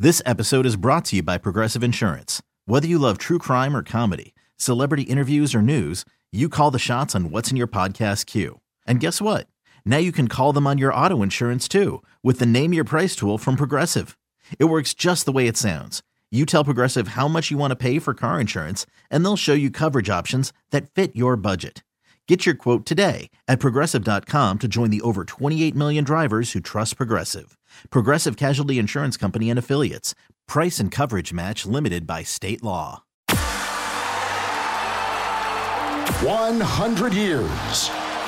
This episode is brought to you by Progressive Insurance. Whether you love true crime or comedy, celebrity interviews or news, you call the shots on what's in your podcast queue. And guess what? Now you can call them on your auto insurance too with the Name Your Price tool from Progressive. It works just the way it sounds. You tell Progressive how much you want to pay for car insurance, and they'll show you coverage options that fit your budget. Get your quote today at Progressive.com to join the over 28 million drivers who trust Progressive. Progressive Casualty Insurance Company and Affiliates. Price and coverage match limited by state law. 100 years.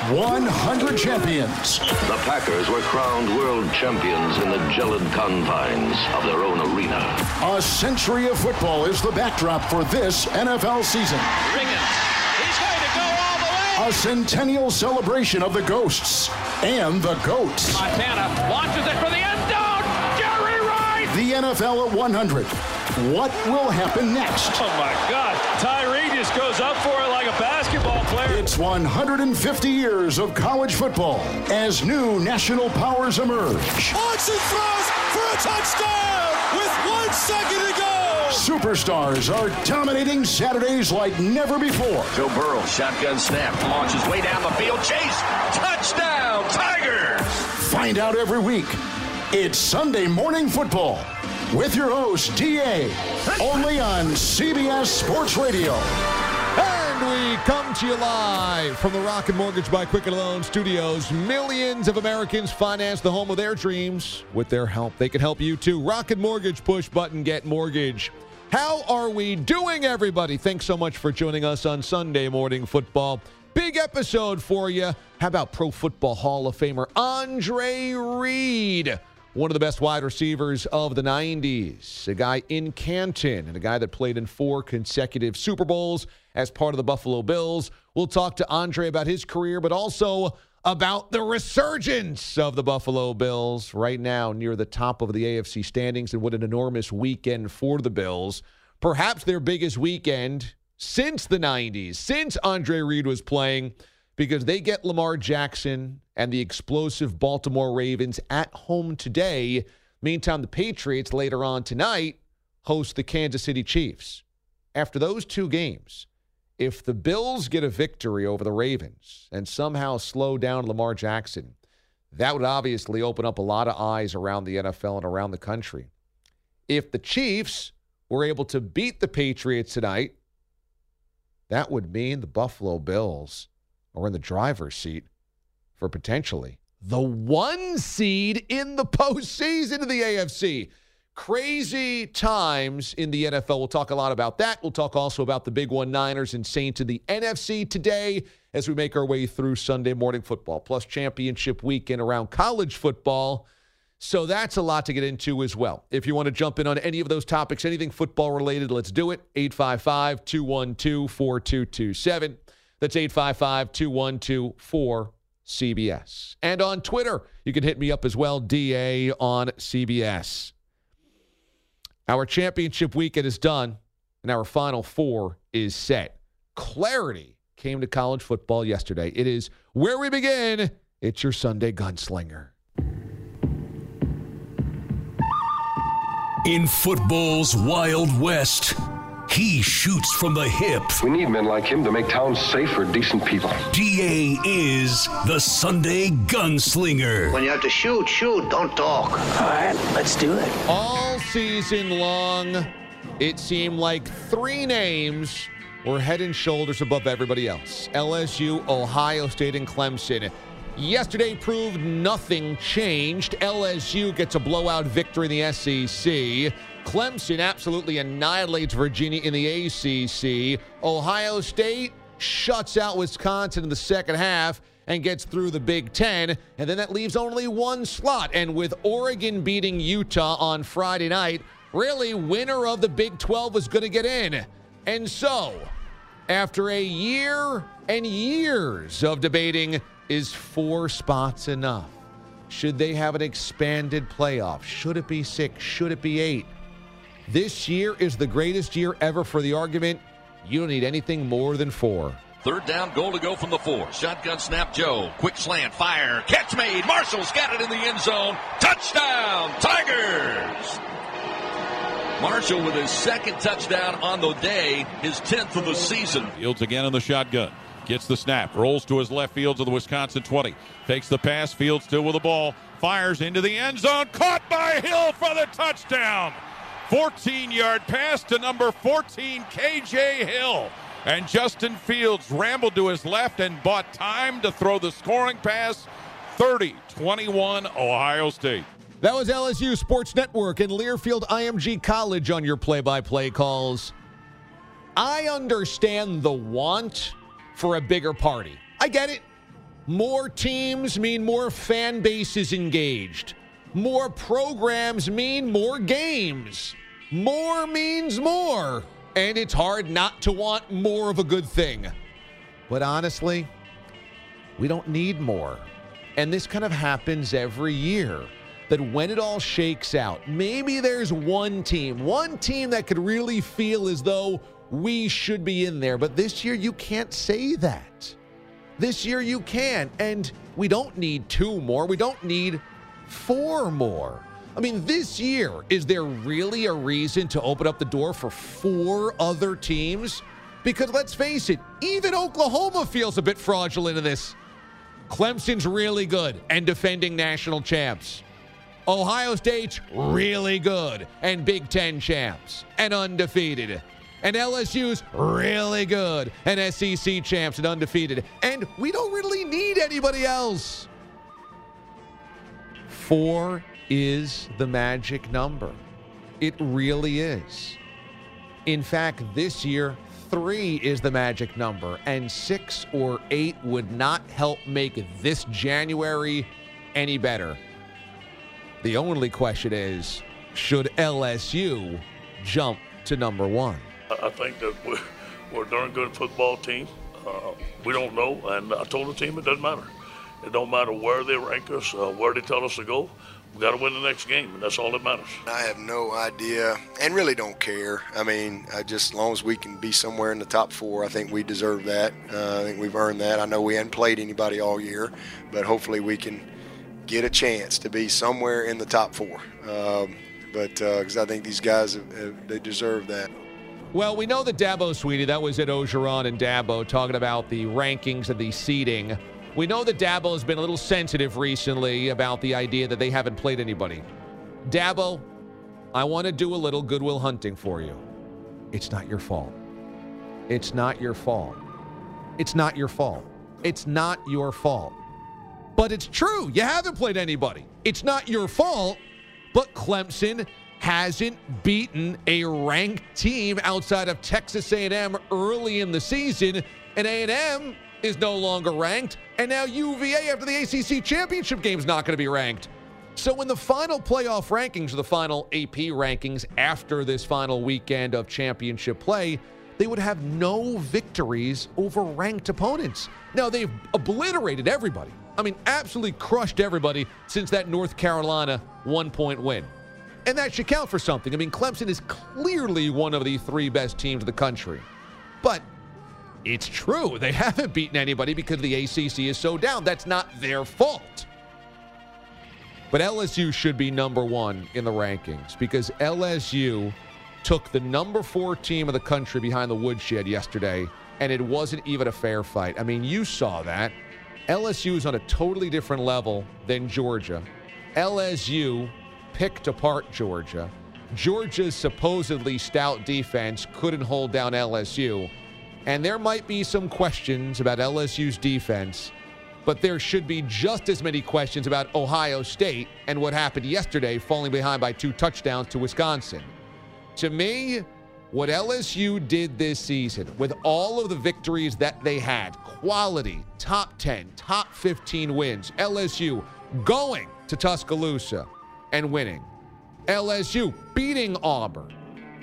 100 champions. The Packers were crowned world champions in the gelid confines of their own arena. A century of football is the backdrop for this NFL season. Riggins, he's going to go all the way. A centennial celebration of the Ghosts and the Goats. Montana launches it for the end zone. Jerry Rice. The NFL at 100. What will happen next? Oh my God. Tyree just goes up for it like a basketball player. It's 150 years of college football as new national powers emerge. Watson throws for a touchdown with 1 second to go. Superstars are dominating Saturdays like never before. Joe Burrow, shotgun snap, launches way down the field. Chase, touchdown, Tigers. Find out every week. It's Sunday Morning Football with your host, D.A., only on CBS Sports Radio. And we come to you live from the Rocket Mortgage by Quicken Loan Studios. Millions of Americans finance the home of their dreams. With their help, they can help you too. Rocket Mortgage, push button, get mortgage. How are we doing, everybody? Thanks so much for joining us on Sunday Morning Football. Big episode for you. How about Pro Football Hall of Famer Andre Reed? One of the best wide receivers of the 90s, a guy in Canton, and a guy that played in 4 consecutive Super Bowls as part of the Buffalo Bills. We'll talk to Andre about his career, but also about the resurgence of the Buffalo Bills right now near the top of the AFC standings, and what an enormous weekend for the Bills. Perhaps their biggest weekend since the 90s, since Andre Reed was playing, because they get Lamar Jackson and the explosive Baltimore Ravens at home today. Meantime, the Patriots later on tonight host the Kansas City Chiefs. After those 2 games, if the Bills get a victory over the Ravens and somehow slow down Lamar Jackson, that would obviously open up a lot of eyes around the NFL and around the country. If the Chiefs were able to beat the Patriots tonight, that would mean the Buffalo Bills are in the driver's seat for potentially the 1 seed in the postseason of the AFC. Crazy times in the NFL. We'll talk a lot about that. We'll talk also about the Big One Niners and Saints in the NFC today as we make our way through Sunday Morning Football, plus championship weekend around college football. So that's a lot to get into as well. If you want to jump in on any of those topics, anything football related, let's do it. 855-212-4227. That's 855-212-4CBS. And on Twitter, you can hit me up as well, DA on CBS. Our championship weekend is done, and our Final Four is set. Clarity came to college football yesterday. It is where we begin. It's your Sunday Gunslinger. In football's Wild West, he shoots from the hip. We need men like him to make towns safe for decent people. DA is the Sunday Gunslinger. When you have to shoot, don't talk. All right, let's do it. All season long, it seemed like 3 names were head and shoulders above everybody else. LSU, Ohio State, and Clemson. Yesterday proved nothing changed. LSU gets a blowout victory in the SEC. Clemson absolutely annihilates Virginia in the ACC. Ohio State shuts out Wisconsin in the second half and gets through the Big Ten. And then that leaves only 1 slot. And with Oregon beating Utah on Friday night, really, winner of the Big 12 was going to get in. And so, after a year and years of debating, is 4 spots enough? Should they have an expanded playoff? Should it be 6? Should it be 8? This year is the greatest year ever for the argument. You don't need anything more than 4. Third down, goal to go from the 4. Shotgun snap, Joe. Quick slant, fire. Catch made. Marshall's got it in the end zone. Touchdown, Tigers! Marshall with his second touchdown on the day, his 10th of the season. Fields again in the shotgun. Gets the snap. Rolls to his left field to the Wisconsin 20. Fakes the pass. Fields still with the ball. Fires into the end zone. Caught by Hill for the touchdown. 14-yard pass to number 14, K.J. Hill. And Justin Fields rambled to his left and bought time to throw the scoring pass. 30-21 Ohio State. That was LSU Sports Network and Learfield IMG College on your play-by-play calls. I understand the want for a bigger party. I get it. More teams mean more fan bases engaged. More programs mean more games. More means more. And it's hard not to want more of a good thing. But honestly, we don't need more. And this kind of happens every year. That when it all shakes out, maybe there's one team that could really feel as though we should be in there. But this year, you can't say that. This year, you can. And we don't need 2 more. We don't need 4 more. I mean, this year, is there really a reason to open up the door for 4 other teams? Because let's face it, even Oklahoma feels a bit fraudulent in this. Clemson's really good and defending national champs. Ohio State's really good and Big Ten champs and undefeated. And LSU's really good and SEC champs and undefeated. And we don't really need anybody else. 4 is the magic number. It really is. In fact, this year, 3 is the magic number. And 6 or 8 would not help make this January any better. The only question is, should LSU jump to number 1? I think that we're a darn good football team. We don't know, and I told the team it doesn't matter. It don't matter where they rank us, where they tell us to go. We got to win the next game, and that's all that matters. I have no idea and really don't care. I mean, just as long as we can be somewhere in the top 4, I think we deserve that. I think we've earned that. I know we hadn't played anybody all year, but hopefully we can get a chance to be somewhere in the top 4. Because I think these guys, they deserve that. Well, we know that Dabo Swinney, that was at Orgeron and Dabo, talking about the rankings and the seeding. We know that Dabo has been a little sensitive recently about the idea that they haven't played anybody. Dabo, I want to do a little goodwill hunting for you. It's not your fault. It's not your fault. It's not your fault. It's not your fault. But it's true. You haven't played anybody. It's not your fault, but Clemson hasn't beaten a ranked team outside of Texas A&M early in the season, and A&M is no longer ranked, and now UVA after the ACC championship game is not going to be ranked. So in the final playoff rankings, or the final AP rankings after this final weekend of championship play, they would have no victories over ranked opponents. Now, they've obliterated everybody. I mean, absolutely crushed everybody since that North Carolina 1-point win. And that should count for something. I mean, Clemson is clearly one of the 3 best teams in the country. But it's true. They haven't beaten anybody because the ACC is so down. That's not their fault. But LSU should be number 1 in the rankings because LSU took the number 4 team of the country behind the woodshed yesterday, and it wasn't even a fair fight. I mean, you saw that. LSU is on a totally different level than Georgia. LSU picked apart Georgia. Georgia's supposedly stout defense couldn't hold down LSU. And there might be some questions about LSU's defense, but there should be just as many questions about Ohio State and what happened yesterday, falling behind by 2 touchdowns to Wisconsin. To me, what LSU did this season, with all of the victories that they had, quality, top 10, top 15 wins, LSU going to Tuscaloosa and winning, LSU beating Auburn,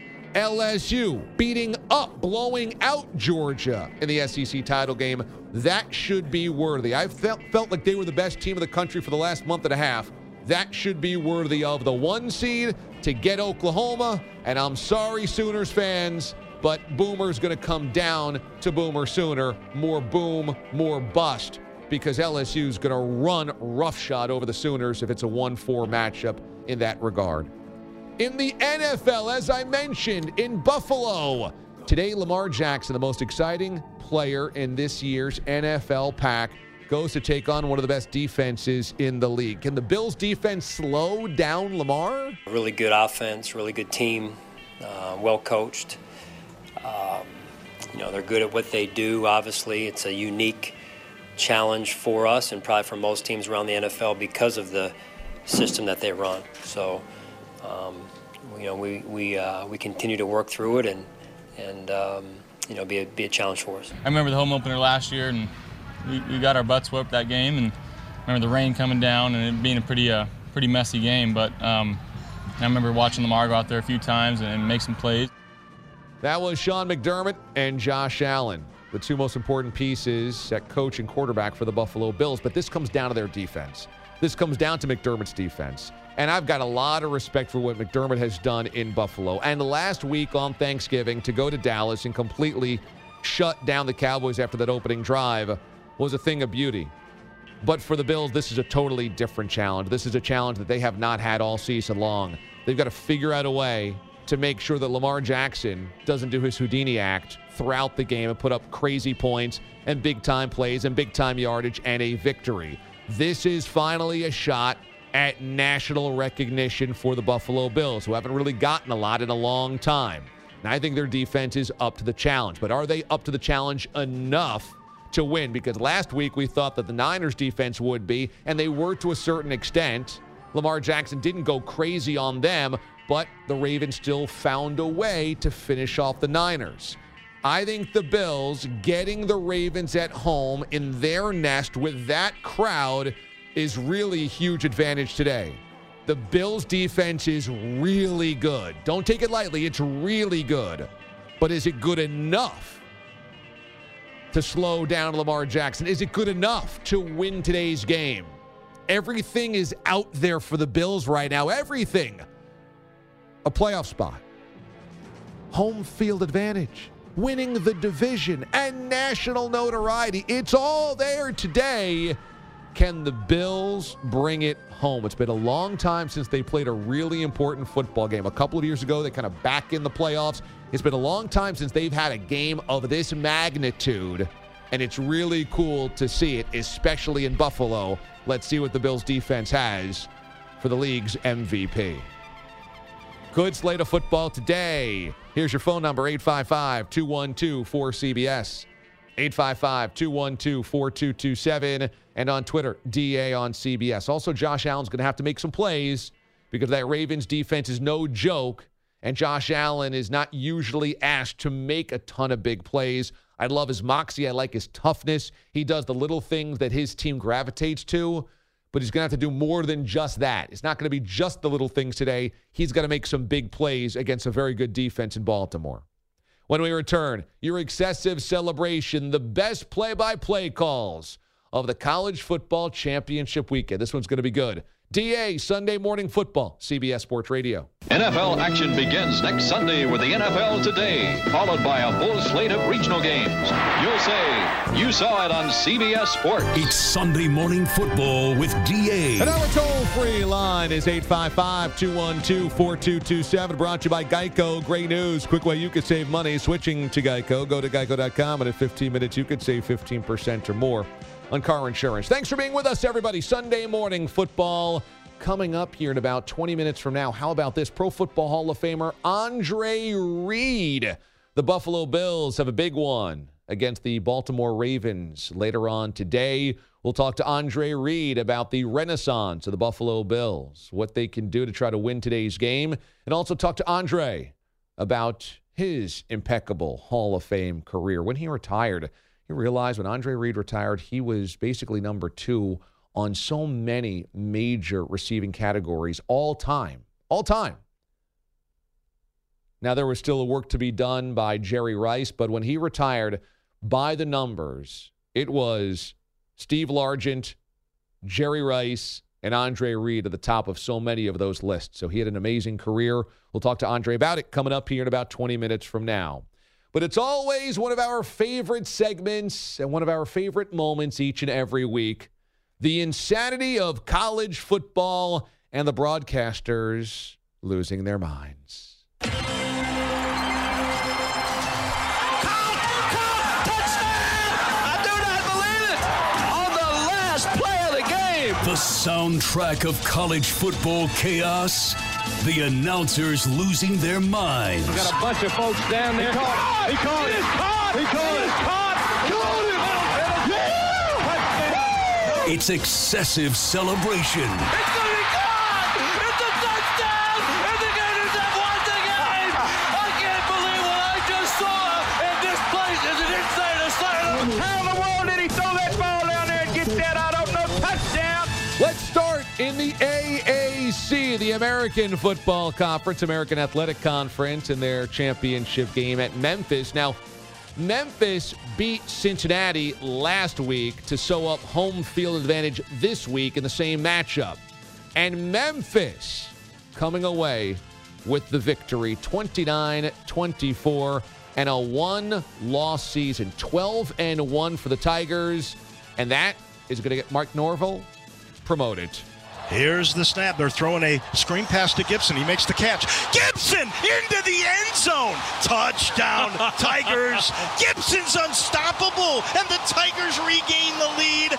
LSU beating up, blowing out Georgia in the SEC title game, that should be worthy. I felt like they were the best team of the country for the last month and a half. That should be worthy of the 1 seed to get Oklahoma. And I'm sorry, Sooners fans, but Boomer's going to come down to Boomer Sooner. More boom, more bust, because LSU's going to run roughshod over the Sooners if it's a 1-4 matchup in that regard. In the NFL, as I mentioned, in Buffalo, today Lamar Jackson, the most exciting player in this year's NFL pack, goes to take on one of the best defenses in the league. Can the Bills defense slow down Lamar? Really good offense, really good team, well coached. They're good at what they do. Obviously, it's a unique challenge for us and probably for most teams around the NFL because of the system that they run. So, we continue to work through it and be a challenge for us. I remember the home opener last year, and we got our butts whooped that game, and I remember the rain coming down and it being a pretty messy game. But I remember watching Lamar go out there a few times and make some plays. That was Sean McDermott and Josh Allen, the two most important pieces at coach and quarterback for the Buffalo Bills. But this comes down to their defense. This comes down to McDermott's defense. And I've got a lot of respect for what McDermott has done in Buffalo. And last week on Thanksgiving, to go to Dallas and completely shut down the Cowboys after that opening drive was a thing of beauty. But for the Bills, this is a totally different challenge. This is a challenge that they have not had all season long. They've got to figure out a way to make sure that Lamar Jackson doesn't do his Houdini act throughout the game and put up crazy points and big-time plays and big-time yardage and a victory. This is finally a shot at national recognition for the Buffalo Bills, who haven't really gotten a lot in a long time. And I think their defense is up to the challenge. But are they up to the challenge enough to win? Because last week we thought that the Niners defense would be, and they were to a certain extent. Lamar Jackson didn't go crazy on them, but the Ravens still found a way to finish off the Niners. I think the Bills getting the Ravens at home in their nest with that crowd is really a huge advantage today. The Bills' defense is really good. Don't take it lightly. It's really good. But is it good enough to slow down Lamar Jackson? Is it good enough to win today's game? Everything is out there for the Bills right now. Everything. A playoff spot. Home field advantage. Winning the division and national notoriety. It's all there today. Can the Bills bring it home? It's been a long time since they played a really important football game. A couple of years ago, they kind of back in the playoffs. It's been a long time since they've had a game of this magnitude, and it's really cool to see it, especially in Buffalo. Let's see what the Bills defense has for the league's MVP. Good slate of football today. Here's your phone number, 855-212-4CBS. 855-212-4227. And on Twitter, DA on CBS. Also, Josh Allen's going to have to make some plays because that Ravens defense is no joke. And Josh Allen is not usually asked to make a ton of big plays. I love his moxie. I like his toughness. He does the little things that his team gravitates to. But he's going to have to do more than just that. It's not going to be just the little things today. He's got to make some big plays against a very good defense in Baltimore. When we return, your excessive celebration, the best play-by-play calls of the College Football Championship weekend. This one's going to be good. DA, Sunday Morning Football, CBS Sports Radio. NFL action begins next Sunday with the NFL Today, followed by a full slate of regional games. You'll say you saw it on CBS Sports. It's Sunday Morning Football with DA. And our toll-free line is 855-212-4227, brought to you by Geico. Great news. Quick way you could save money switching to Geico. Go to geico.com, and in 15 minutes you could save 15% or more on car insurance. Thanks for being with us, everybody. Sunday Morning Football coming up here in about 20 minutes from now. How about this? Pro Football Hall of Famer Andre Reed. The Buffalo Bills have a big one against the Baltimore Ravens later on today. We'll talk to Andre Reed about the renaissance of the Buffalo Bills, what they can do to try to win today's game, and also talk to Andre about his impeccable Hall of Fame career. When he retired, he realized when Andre Reed retired, he was basically number 2 on so many major receiving categories all time. All time. Now, there was still work to be done by Jerry Rice, but when he retired, by the numbers, it was Steve Largent, Jerry Rice, and Andre Reed at the top of so many of those lists. So he had an amazing career. We'll talk to Andre about it coming up here in about 20 minutes from now. But it's always one of our favorite segments and one of our favorite moments each and every week. The insanity of college football and the broadcasters losing their minds. The soundtrack of college football chaos. The announcers losing their minds. We've got a bunch of folks down there. He caught it. He caught it. He caught it. It's excessive celebration. It's going to be gone. It's a touchdown. And the Gators have won the game. I can't believe what I just saw. And this place is an insane asylum. How in the world did he throw that ball down there and get that? I don't know. Touchdown. Let's start in the AAC, the American Football Conference, American Athletic Conference, in their championship game at Memphis. Now, Memphis beat Cincinnati last week to sew up home field advantage this week in the same matchup. And Memphis coming away with the victory, 29-24, and a one-loss season, 12-1 for the Tigers. And that is going to get Mike Norvell promoted. Here's the snap. They're throwing a screen pass to Gibson. He makes the catch. Gibson into the end zone. Touchdown, Tigers. Gibson's unstoppable, and the Tigers regain the lead,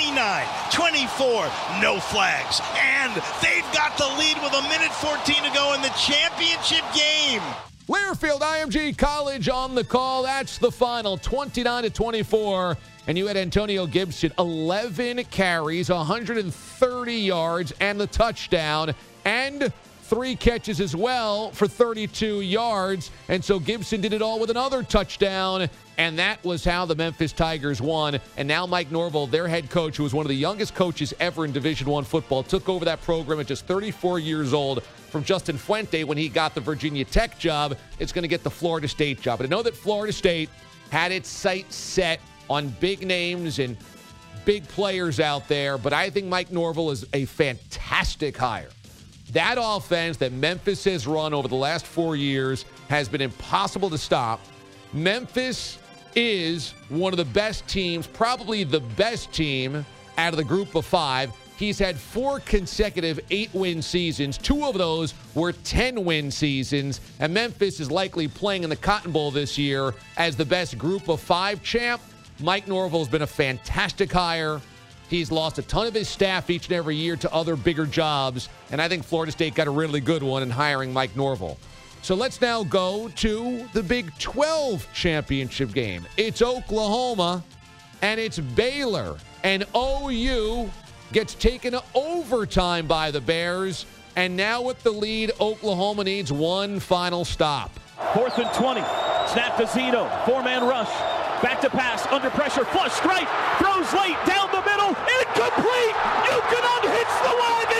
29-24. No flags, and they've got the lead with 1:14 to go in the championship game. Learfield IMG College on the call. That's the final, 29-24. And you had Antonio Gibson, 11 carries, 130 yards, and the touchdown, and 3 catches as well for 32 yards. And so Gibson did it all with another touchdown, and that was how the Memphis Tigers won. And now Mike Norvell, their head coach, who was one of the youngest coaches ever in Division I football, took over that program at just 34 years old from Justin Fuente when he got the Virginia Tech job. It's going to get the Florida State job. But I know that Florida State had its sights set on big names and big players out there, but I think Mike Norvell is a fantastic hire. That offense that Memphis has run over the last 4 years has been impossible to stop. Memphis is one of the best teams, probably the best team out of the group of 5. He's had 4 consecutive 8-win seasons. 2 of those were 10-win seasons, and Memphis is likely playing in the Cotton Bowl this year as the best group of 5 champ. Mike Norvell has been a fantastic hire. He's lost a ton of his staff each and every year to other bigger jobs, and I think Florida State got a really good one in hiring Mike Norvell. So let's now go to the Big 12 championship game. It's Oklahoma, and it's Baylor, and OU gets taken to overtime by the Bears, and now with the lead, Oklahoma needs one final stop. 4th and 20. Snap to Zeno. 4-man rush. Back to pass. Under pressure. Flush straight. Throws late. Down the middle. Incomplete. You can unhitch the wagon.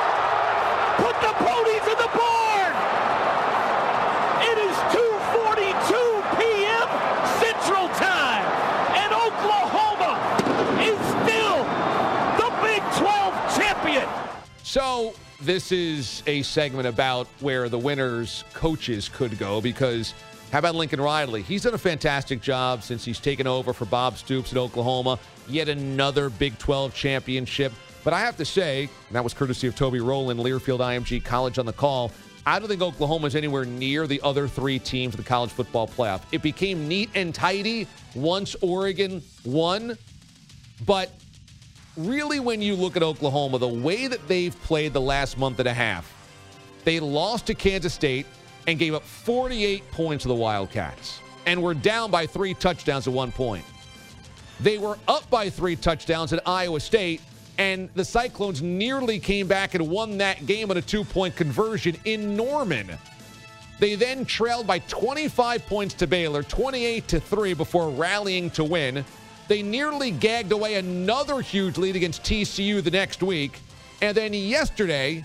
Put the ponies in the barn. It is 2:42 p.m. Central Time. And Oklahoma is still the Big 12 champion. So this is a segment about where the winners' coaches could go, because how about Lincoln Riley? He's done a fantastic job since he's taken over for Bob Stoops at Oklahoma. Yet another Big 12 championship. But I have to say, and that was courtesy of Toby Rowland, Learfield IMG College on the call, I don't think Oklahoma is anywhere near the other 3 teams in the college football playoff. It became neat and tidy once Oregon won. But really, when you look at Oklahoma, the way that they've played the last month and a half, they lost to Kansas State and gave up 48 points to the Wildcats and were down by 3 touchdowns at one point. They were up by 3 touchdowns at Iowa State, and the Cyclones nearly came back and won that game on a 2-point conversion in Norman. They then trailed by 25 points to Baylor, 28-3, before rallying to win. They nearly gagged away another huge lead against TCU the next week. And then yesterday,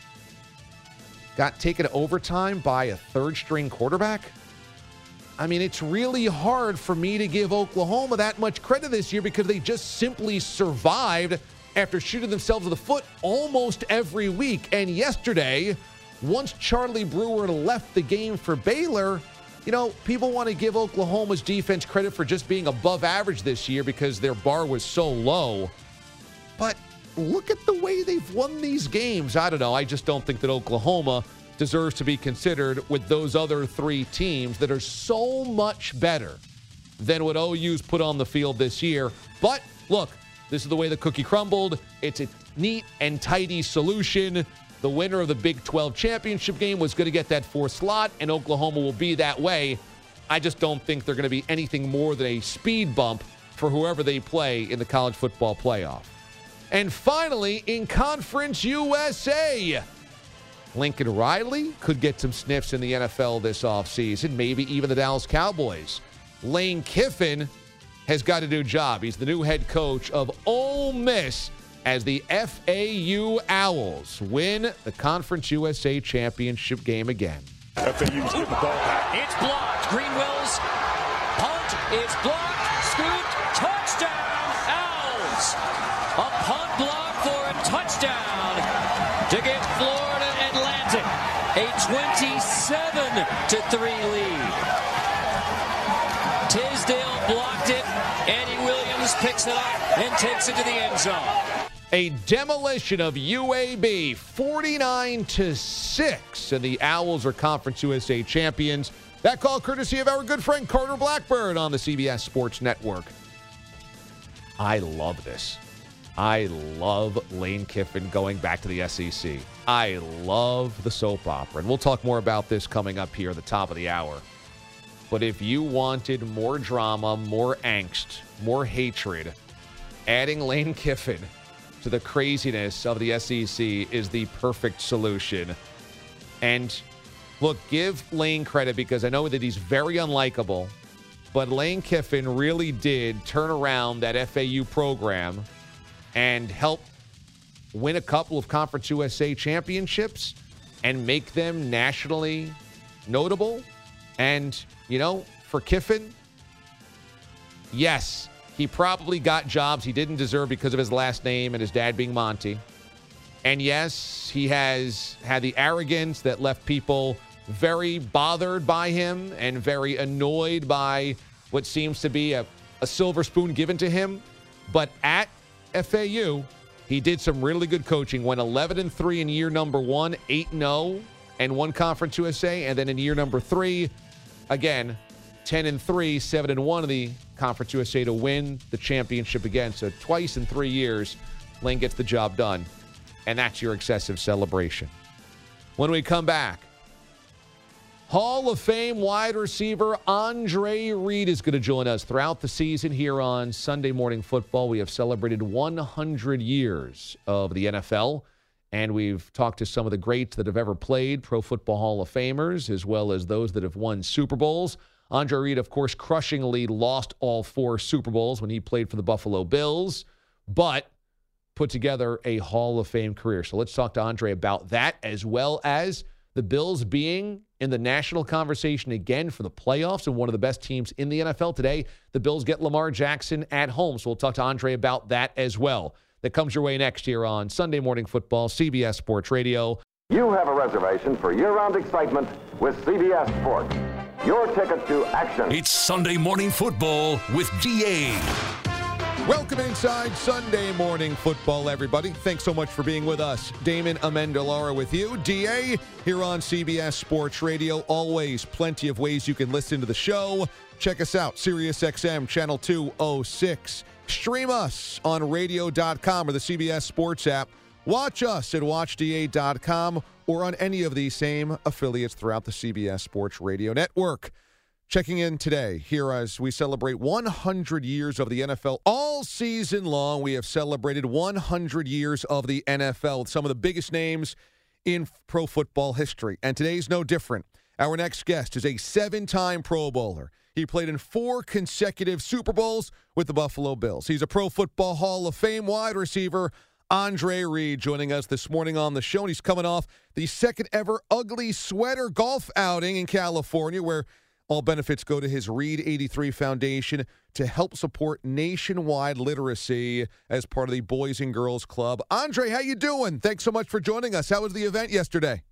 got taken to overtime by a 3rd-string quarterback. I mean, it's really hard for me to give Oklahoma that much credit this year, because they just simply survived after shooting themselves in the foot almost every week. And yesterday, once Charlie Brewer left the game for Baylor, you know, people want to give Oklahoma's defense credit for just being above average this year because their bar was so low. But look at the way they've won these games. I don't know. I just don't think that Oklahoma deserves to be considered with those other 3 teams that are so much better than what OU's put on the field this year. But look, this is the way the cookie crumbled. It's a neat and tidy solution. The winner of the Big 12 championship game was going to get that 4th slot, and Oklahoma will be that way. I just don't think they're going to be anything more than a speed bump for whoever they play in the college football playoff. And finally, in Conference USA, Lincoln Riley could get some sniffs in the NFL this offseason, maybe even the Dallas Cowboys. Lane Kiffin has got a new job. He's the new head coach of Ole Miss as the FAU Owls win the Conference USA championship game again. FAU's getting the ball back. It's blocked. Greenwell's punt. It's blocked. Scooped. Touchdown, Owls. A punt block for a touchdown to give Florida Atlantic a 27-3 lead. Tisdale blocked it. Eddie Williams picks it up and takes it to the end zone. A demolition of UAB, 49-6, and the Owls are Conference USA champions. That call courtesy of our good friend Carter Blackburn on the CBS Sports Network. I love this. I love Lane Kiffin going back to the SEC. I love the soap opera, and we'll talk more about this coming up here at the top of the hour. But if you wanted more drama, more angst, more hatred, adding Lane Kiffin to the craziness of the SEC is the perfect solution. And look, give Lane credit because I know that he's very unlikable, but Lane Kiffin really did turn around that FAU program and help win a couple of Conference USA championships and make them nationally notable. And, you know, for Kiffin, yes, he probably got jobs he didn't deserve because of his last name and his dad being Monty. And yes, he has had the arrogance that left people very bothered by him and very annoyed by what seems to be a silver spoon given to him. But at FAU, he did some really good coaching. Went 11-3 in year number 1, 8-0, and won Conference USA. And then in year number 3, again, 10-3, 7-1 in the Conference USA to win the championship again. So twice in 3 years, Lane gets the job done. And that's your excessive celebration. When we come back, Hall of Fame wide receiver Andre Reed is going to join us throughout the season here on Sunday Morning Football. We have celebrated 100 years of the NFL, and we've talked to some of the greats that have ever played, Pro Football Hall of Famers, as well as those that have won Super Bowls. Andre Reed, of course, crushingly lost all 4 Super Bowls when he played for the Buffalo Bills, but put together a Hall of Fame career. So let's talk to Andre about that, as well as the Bills being in the national conversation again for the playoffs and one of the best teams in the NFL today. The Bills get Lamar Jackson at home. So we'll talk to Andre about that as well. That comes your way next here on Sunday Morning Football, CBS Sports Radio. You have a reservation for year-round excitement with CBS Sports. Your ticket to action. It's Sunday Morning Football with DA. Welcome inside Sunday Morning Football, everybody. Thanks so much for being with us. Damon Amendolara with you. DA here on CBS Sports Radio. Always plenty of ways you can listen to the show. Check us out, SiriusXM Channel 206. Stream us on radio.com or the CBS Sports app. Watch us at watchda.com or on any of these same affiliates throughout the CBS Sports Radio network. Checking in today here as we celebrate 100 years of the NFL. All season long, we have celebrated 100 years of the NFL with some of the biggest names in pro football history. And today's no different. Our next guest is a 7-time Pro Bowler. He played in 4 consecutive Super Bowls with the Buffalo Bills. He's a Pro Football Hall of Fame wide receiver, Andre Reed, joining us this morning on the show. And he's coming off the second ever Ugly Sweater golf outing in California, where all benefits go to his Reed 83 Foundation to help support nationwide literacy as part of the Boys and Girls Club. Andre, how you doing? Thanks so much for joining us. How was the event yesterday?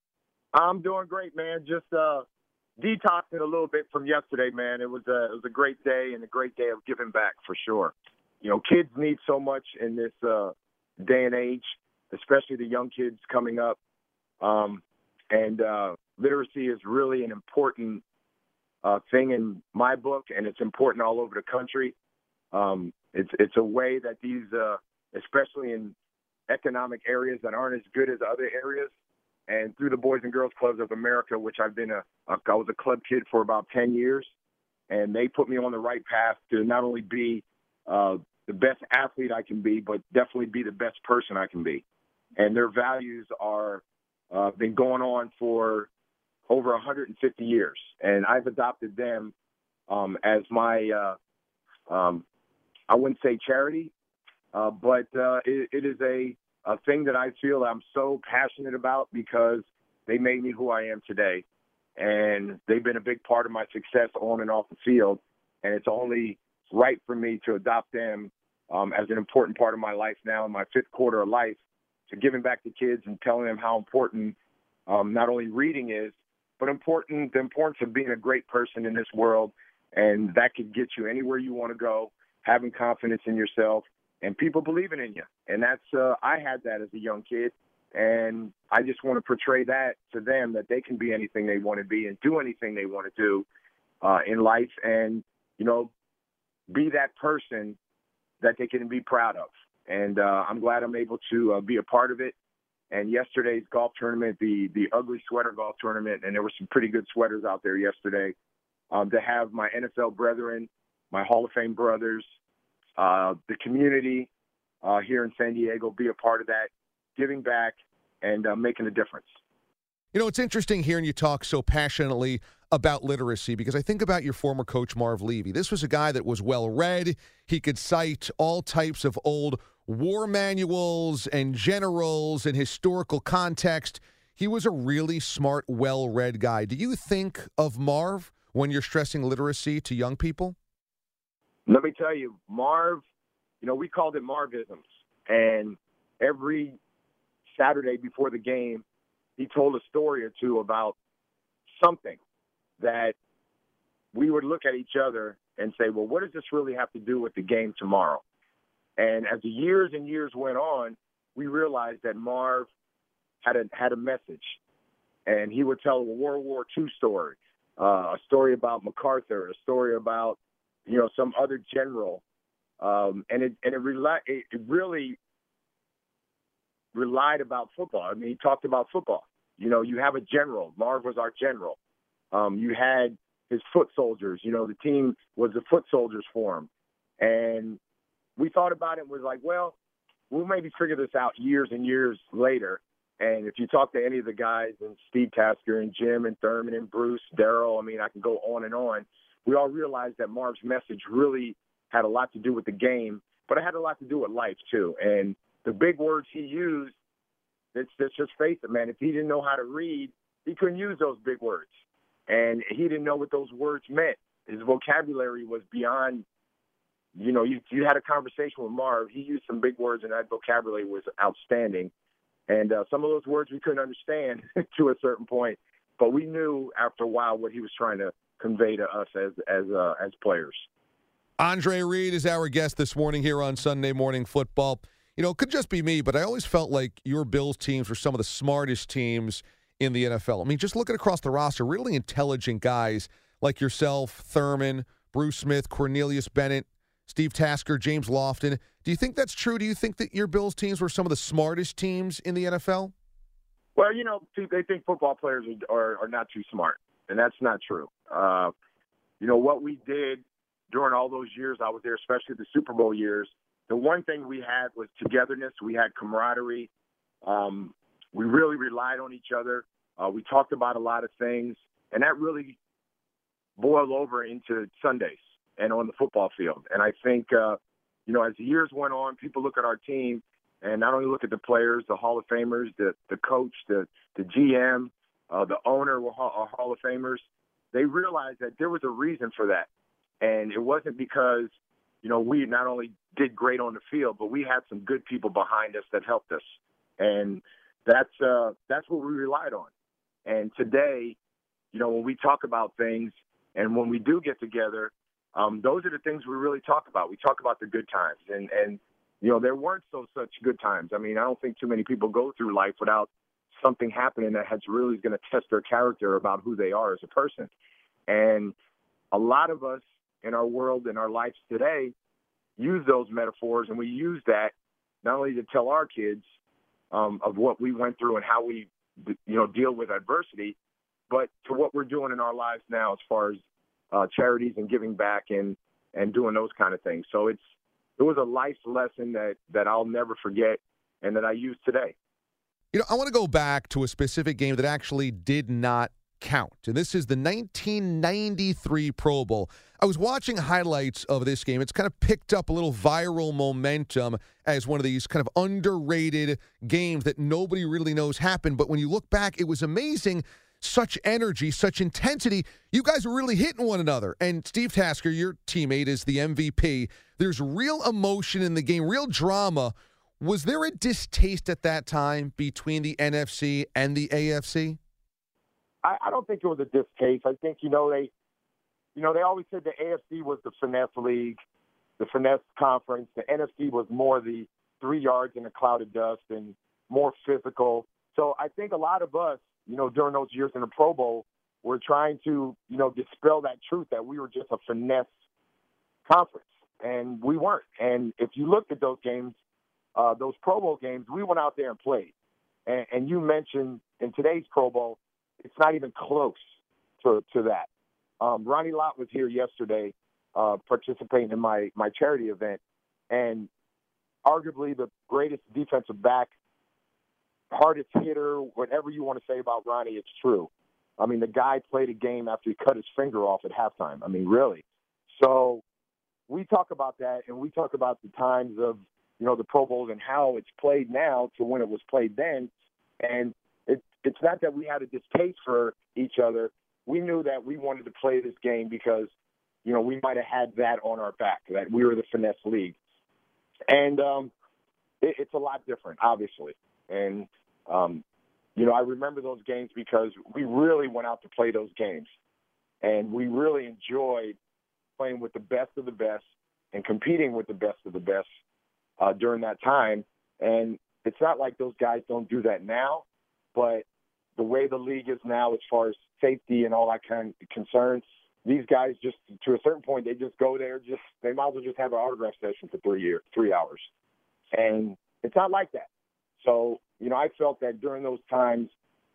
I'm doing great, man. Just detoxing a little bit from yesterday, man. It was a great day and a great day of giving back for sure. You know, kids need so much in this day and age, especially the young kids coming up. And literacy is really an important thing in my book, and it's important all over the country. It's a way that these, especially in economic areas that aren't as good as other areas, and through the Boys and Girls Clubs of America, which I was a club kid for about 10 years, and they put me on the right path to not only be the best athlete I can be, but definitely be the best person I can be. And their values are been going on for over 150 years, and I've adopted them as my I wouldn't say charity, but it is a thing that I feel I'm so passionate about because they made me who I am today. And they've been a big part of my success on and off the field. And it's only right for me to adopt them as an important part of my life now in my fifth quarter of life, to giving back to kids and telling them how important not only reading is, but the importance of being a great person in this world. And that could get you anywhere you want to go, having confidence in yourself, and people believing in you. And that's I had that as a young kid, and I just want to portray that to them, that they can be anything they want to be and do anything they want to do in life, and, you know, be that person that they can be proud of. And I'm glad I'm able to be a part of it. And yesterday's golf tournament, the Ugly Sweater Golf Tournament, and there were some pretty good sweaters out there yesterday, to have my NFL brethren, my Hall of Fame brothers, the community here in San Diego be a part of that, giving back and making a difference. You know, it's interesting hearing you talk so passionately about literacy, because I think about your former coach, Marv Levy. This was a guy that was well-read. He could cite all types of old war manuals and generals and historical context. He was a really smart, well-read guy. Do you think of Marv when you're stressing literacy to young people? Let me tell you, Marv, you know, we called it Marvisms. And every Saturday before the game, he told a story or two about something that we would look at each other and say, well, what does this really have to do with the game tomorrow? And as the years and years went on, we realized that Marv had a message. And he would tell a World War II story, a story about MacArthur, a story about, you know, some other general. And it really relied about football. I mean, he talked about football. You know, you have a general. Marv was our general. You had his foot soldiers. You know, the team was the foot soldiers for him. And we thought about it and was like, well, we'll maybe figure this out years and years later. And if you talk to any of the guys, and Steve Tasker and Jim and Thurman and Bruce, Darryl, I mean, I can go on and on. We all realized that Marv's message really had a lot to do with the game, but it had a lot to do with life too. And the big words he used, let's just face it, man, if he didn't know how to read, he couldn't use those big words. And he didn't know what those words meant. His vocabulary was beyond, you know, you had a conversation with Marv. He used some big words, and that vocabulary was outstanding. And some of those words we couldn't understand to a certain point, but we knew after a while what he was trying to convey to us as players. Andre Reed is our guest this morning here on Sunday Morning Football. You know, it could just be me, but I always felt like your Bills teams were some of the smartest teams in the NFL. I mean, just looking across the roster, really intelligent guys like yourself, Thurman, Bruce Smith, Cornelius Bennett, Steve Tasker, James Lofton. Do you think that's true? Do you think that your Bills teams were some of the smartest teams in the NFL? Well, you know, they think football players are not too smart, and that's not true. You know, what we did during all those years I was there, especially the Super Bowl years, the one thing we had was togetherness. We had camaraderie. We really relied on each other. We talked about a lot of things, and that really boiled over into Sundays and on the football field. And I think, you know, as the years went on, people look at our team and not only look at the players, the Hall of Famers, the coach, the GM, the owner were Hall of Famers. They realized that there was a reason for that. And it wasn't because, you know, we not only did great on the field, but we had some good people behind us that helped us. And that's what we relied on. And today, you know, when we talk about things and when we do get together, those are the things we really talk about. We talk about the good times. And you know, there weren't such good times. I mean, I don't think too many people go through life without something happening that has really going to test their character about who they are as a person. And a lot of us in our world, in our lives today, use those metaphors, and we use that not only to tell our kids of what we went through and how we, deal with adversity, but to what we're doing in our lives now as far as charities and giving back and doing those kind of things. So it was a life lesson that I'll never forget and that I use today. I want to go back to a specific game that actually did not count, and this is the 1993 Pro Bowl. I was watching highlights of this game. It's kind of picked up a little viral momentum as one of these kind of underrated games that nobody really knows happened, but when you look back, it was amazing. Such energy, such intensity. You guys were really hitting one another. And Steve Tasker, your teammate, is the MVP. There's real emotion in the game, real drama. Was there a distaste at that time between the NFC and the AFC? I don't think it was a distaste. I think, they always said the AFC was the finesse league, the finesse conference. The NFC was more the 3 yards in a cloud of dust and more physical. So I think a lot of us, during those years in the Pro Bowl, were trying to, dispel that truth that we were just a finesse conference, and we weren't. And if you looked at those games, those Pro Bowl games, we went out there and played. And you mentioned in today's Pro Bowl, it's not even close to that. Ronnie Lott was here yesterday participating in my charity event, and arguably the greatest defensive back, hardest hitter, whatever you want to say about Ronnie, it's true. I mean, the guy played a game after he cut his finger off at halftime. I mean, really. So we talk about that, and we talk about the times of, the Pro Bowls and how it's played now to when it was played then. And it's not that we had a distaste for each other. We knew that we wanted to play this game because, we might have had that on our back, that we were the finesse league. And it's a lot different, obviously. And, I remember those games because we really went out to play those games. And we really enjoyed playing with the best of the best and competing with the best of the best during that time. And it's not like those guys don't do that now, but the way the league is now as far as safety and all that kind of concerns, these guys just, to a certain point, they just go there, they might as well just have an autograph session for 3 hours. And it's not like that. So, I felt that during those times,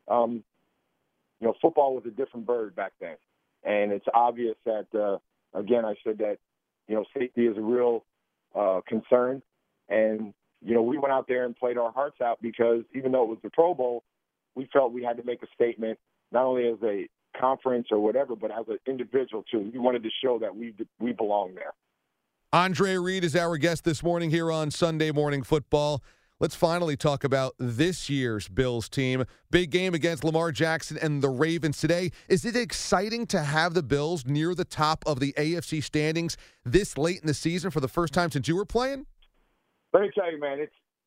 football was a different bird back then. And it's obvious that, again, I said that, safety is a real concern. And, we went out there and played our hearts out because even though it was the Pro Bowl, we felt we had to make a statement, not only as a conference or whatever, but as an individual, too. We wanted to show that we belong there. Andre Reed is our guest this morning here on Sunday Morning Football. Let's finally talk about this year's Bills team. Big game against Lamar Jackson and the Ravens today. Is it exciting to have the Bills near the top of the AFC standings this late in the season for the first time since you were playing? Let me tell you, man,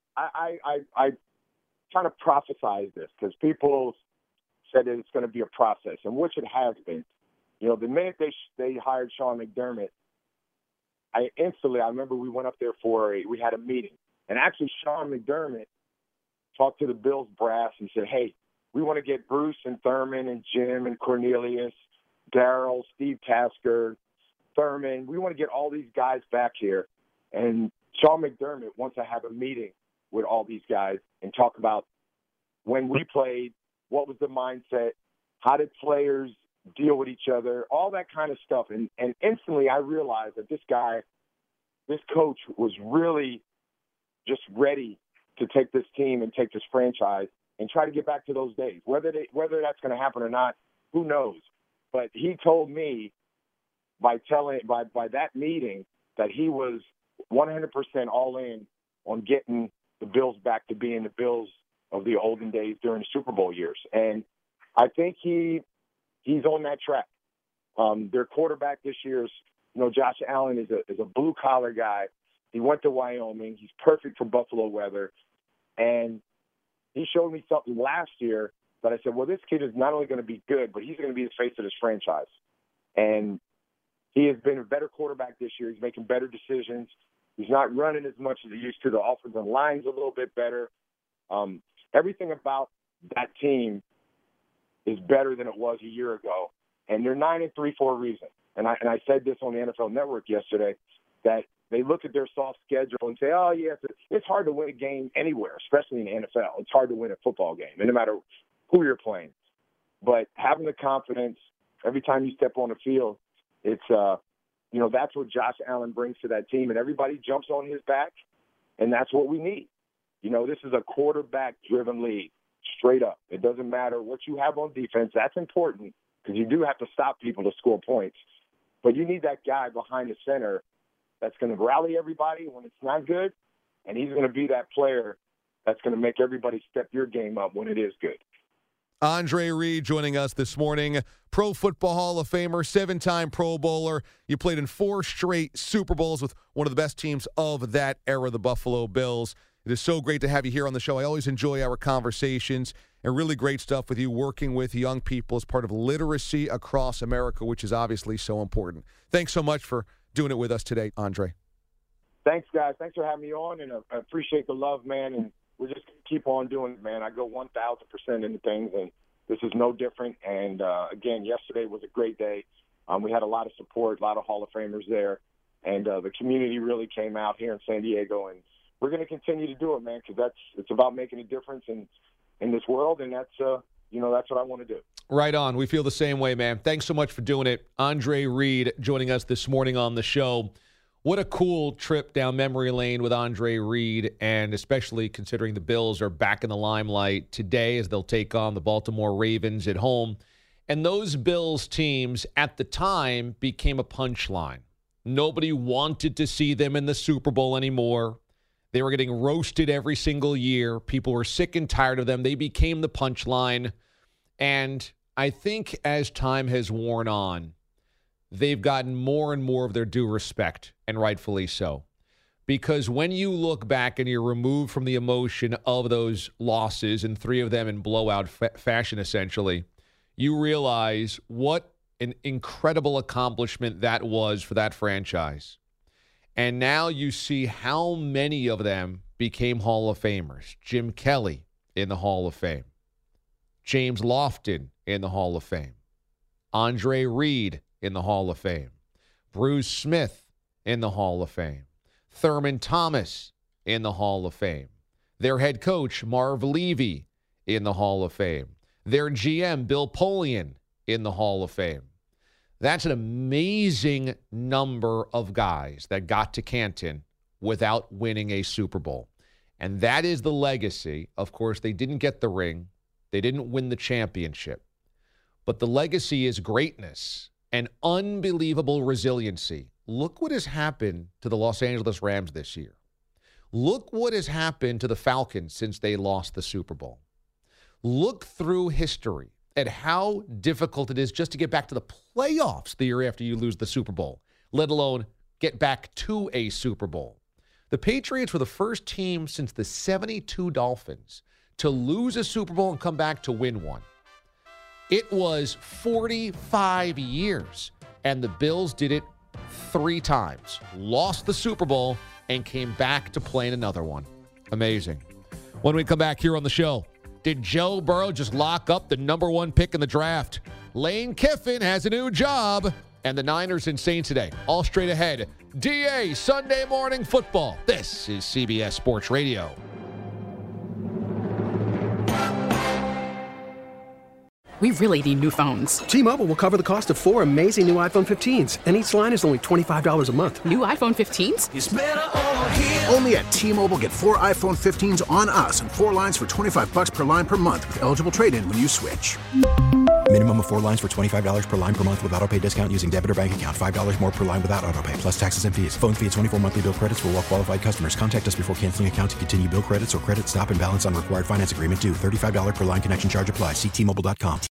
I kind of prophesied this because people said that it's going to be a process, and which it has been. The minute they hired Sean McDermott, I remember we went up there we had a meeting. And actually, Sean McDermott talked to the Bills brass and said, hey, we want to get Bruce and Thurman and Jim and Cornelius, Darryl, Steve Tasker, Thurman. We want to get all these guys back here. And Sean McDermott wants to have a meeting with all these guys and talk about when we played, what was the mindset, how did players deal with each other, all that kind of stuff. And instantly I realized that this coach was really just ready to take this team and take this franchise and try to get back to those days. Whether that's going to happen or not, who knows? But he told me by that meeting that he was 100% all in on getting the Bills back to being the Bills of the olden days during the Super Bowl years. And I think he's on that track. Their quarterback this year is, Josh Allen is a blue-collar guy. He went to Wyoming. He's perfect for Buffalo weather. And he showed me something last year that I said, well, this kid is not only going to be good, but he's going to be the face of this franchise. And he has been a better quarterback this year. He's making better decisions. He's not running as much as he used to. The offensive line's a little bit better. Everything about that team is better than it was a year ago. And they're 9-3 for a reason. And I said this on the NFL Network yesterday, that they look at their soft schedule and say, oh, yeah, it's hard to win a game anywhere, especially in the NFL. It's hard to win a football game, and no matter who you're playing. But having the confidence every time you step on the field, it's that's what Josh Allen brings to that team, and everybody jumps on his back, and that's what we need. This is a quarterback-driven league, straight up. It doesn't matter what you have on defense. That's important because you do have to stop people to score points. But you need that guy behind the center that's going to rally everybody when it's not good, and he's going to be that player that's going to make everybody step your game up when it is good. Andre Reed joining us this morning, Pro Football Hall of Famer, 7-time Pro Bowler. You played in 4 straight Super Bowls with one of the best teams of that era, the Buffalo Bills. It is so great to have you here on the show. I always enjoy our conversations, and really great stuff with you working with young people as part of literacy across America, which is obviously so important. Thanks so much for doing it with us today, Andre. Thanks, guys. Thanks for having me on, and I appreciate the love, man, and we're just going to keep on doing it, man. I go 1,000% into things, and this is no different. And, again, yesterday was a great day. We had a lot of support, a lot of Hall of Famers there, and the community really came out here in San Diego, and we're going to continue to do it, man, because it's about making a difference in this world, and that's what I want to do. Right on. We feel the same way, man. Thanks so much for doing it. Andre Reed joining us this morning on the show. What a cool trip down memory lane with Andre Reed, and especially considering the Bills are back in the limelight today as they'll take on the Baltimore Ravens at home. And those Bills teams at the time became a punchline. Nobody wanted to see them in the Super Bowl anymore. They were getting roasted every single year. People were sick and tired of them. They became the punchline. And I think as time has worn on, they've gotten more and more of their due respect, and rightfully so. Because when you look back and you're removed from the emotion of those losses, and 3 of them in blowout fashion essentially, you realize what an incredible accomplishment that was for that franchise. And now you see how many of them became Hall of Famers. Jim Kelly in the Hall of Fame. James Lofton in the Hall of Fame. Andre Reed in the Hall of Fame. Bruce Smith in the Hall of Fame. Thurman Thomas in the Hall of Fame. Their head coach, Marv Levy, in the Hall of Fame. Their GM, Bill Polian, in the Hall of Fame. That's an amazing number of guys that got to Canton without winning a Super Bowl. And that is the legacy. Of course, they didn't get the ring. They didn't win the championship. But the legacy is greatness and unbelievable resiliency. Look what has happened to the Los Angeles Rams this year. Look what has happened to the Falcons since they lost the Super Bowl. Look through history at how difficult it is just to get back to the playoffs the year after you lose the Super Bowl, let alone get back to a Super Bowl. The Patriots were the first team since the 72 Dolphins to lose a Super Bowl and come back to win one. It was 45 years, and the Bills did it 3 times. Lost the Super Bowl and came back to play in another one. Amazing. When we come back here on the show, did Joe Burrow just lock up the number 1 pick in the draft? Lane Kiffin has a new job, and the Niners and Saints today. All straight ahead. DA Sunday Morning Football. This is CBS Sports Radio. We really need new phones. T-Mobile will cover the cost of 4 amazing new iPhone 15s, and each line is only $25 a month. New iPhone 15s? It's better over here. Only at T-Mobile, get 4 iPhone 15s on us and 4 lines for $25 per line per month with eligible trade-in when you switch. Minimum of 4 lines for $25 per line per month with autopay discount using debit or bank account. $5 more per line without autopay, plus taxes and fees. Phone fee at 24 monthly bill credits for well-qualified customers. Contact us before canceling account to continue bill credits or credit stop and balance on required finance agreement due. $35 per line connection charge applies. See T-Mobile.com.